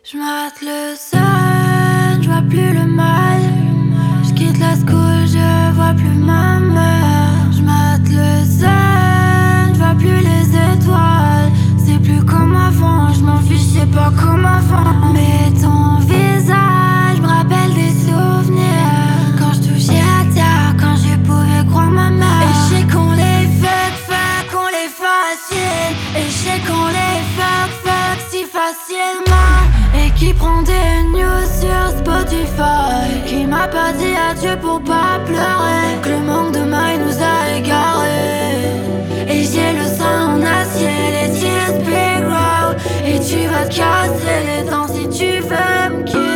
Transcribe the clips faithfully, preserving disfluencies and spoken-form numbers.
J'mate le sun, j'vois plus le mal. J'quitte la school, je vois plus ma mère. J'mate le sun, j'vois plus les étoiles. C'est plus comme avant, j'm'en fiche, c'est pas comme avant. Mais ton visage me rappelle des souvenirs. Quand j'touchais à terre, quand je pouvais croire ma mère. Et j'sais qu'on les fuck, fuck, qu'on les fascine. Et j'sais qu'on les fuck, fuck si facilement. Et qui prend des news sur Spotify. Qui m'a pas dit adieu pour pas pleurer. Que le manque de mailles nous a égarés. Et j'ai le sang en acier, les tears big road. Et tu vas te casser les dents si tu veux me quitter.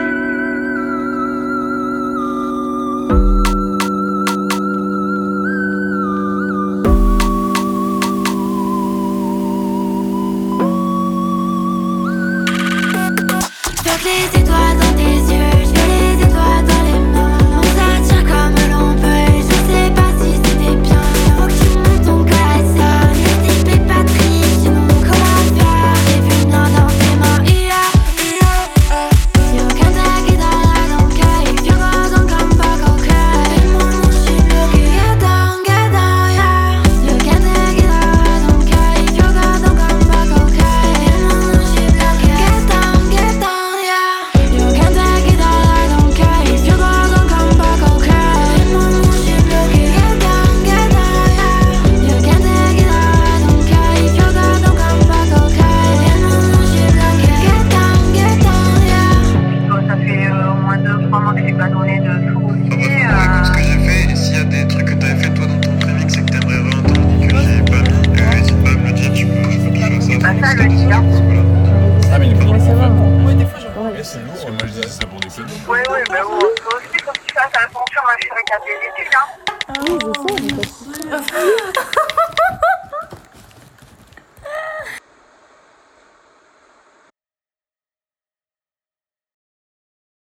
Les étoiles dans tes yeux, je veux les étoiles dans les mains. On s'attire comme l'on peut et je sais pas si c'était bien. Faut que tu montes ton cœur, ne t'épais pas triste, sinon comment faire. J'ai vu le nom dans tes mains, yeah, yeah. Y'a aucun tag qui donnera dans le cœur. If you go down, come back, ok. Et mon nom, j'suis bloqué. Get down, get down, yeah. Y'a aucun tag qui donnera dans le cœur. If you go down, come back, ok. Et mon nom, j'suis bloqué. Get down, get down. Oui, oui, bah bon, toi aussi, faut que tu fasses attention, ma chérie, t'as tes études, hein. Ah oui, je sais, mais pas de soucis.